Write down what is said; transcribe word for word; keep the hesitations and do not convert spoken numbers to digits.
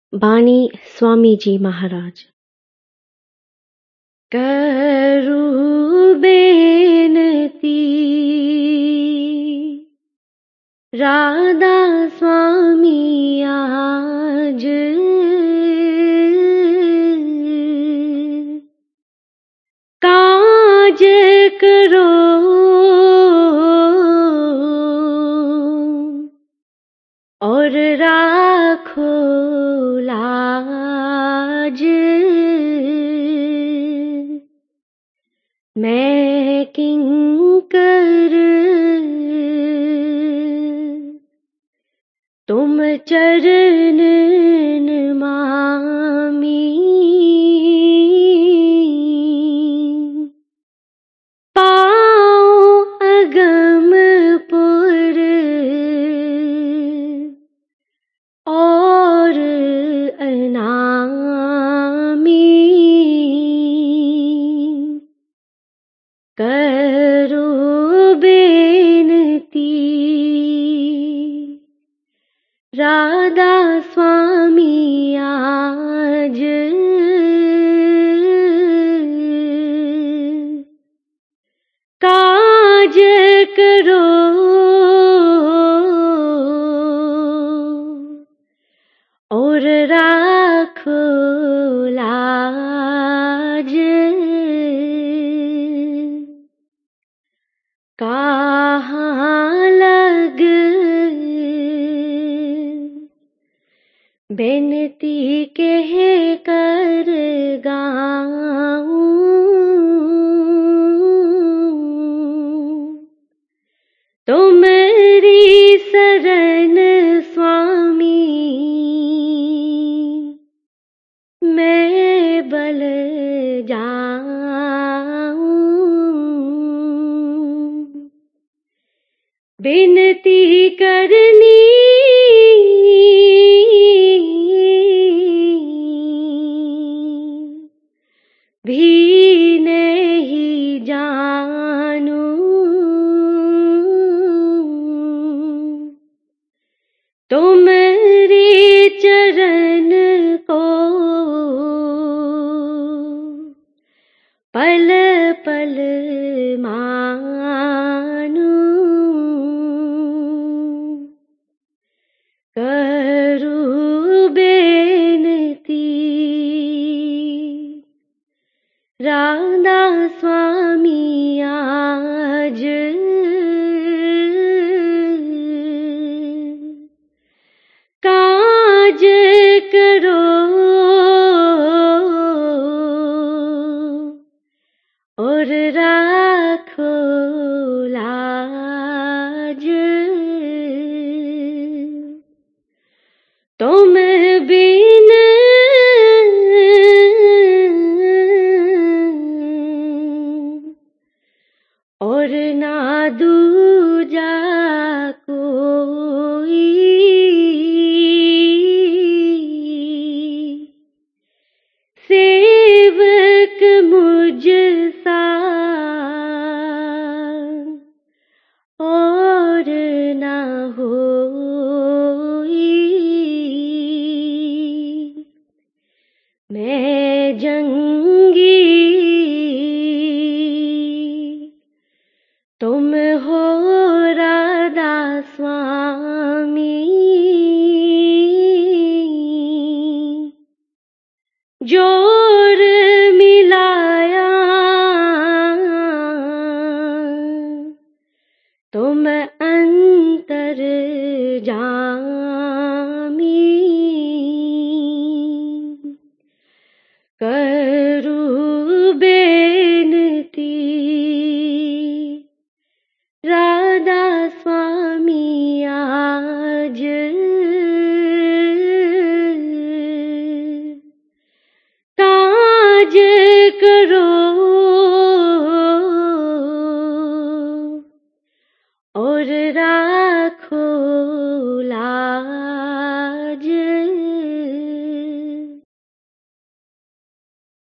बानी स्वामी जी महाराज। करूं बेनती राधा स्वामी आज, काज करो और राखो लाज। मैं किंकर तुम चरण नमामि, पाओ अगम पुर और अनामी। करो बेनती राधा स्वामी आज, काज करो और राखो लाज। कहाँ लग बेनती कह कर गाऊं, तुम्हारी शरण स्वामी मैं बल जाऊं। बिनती करनी भी नहीं जानू, तुम्हारे चरण को पल पल मानू। करूं बेनती राधा स्वामी आज, काज करो और राखो लाज। तुम बिन और ना दूजा कोई, सेवक मुझ सा और ना होई। मैं जंगी तुम हो राधा स्वामी, जोर मिलाया तुम अंतर जान।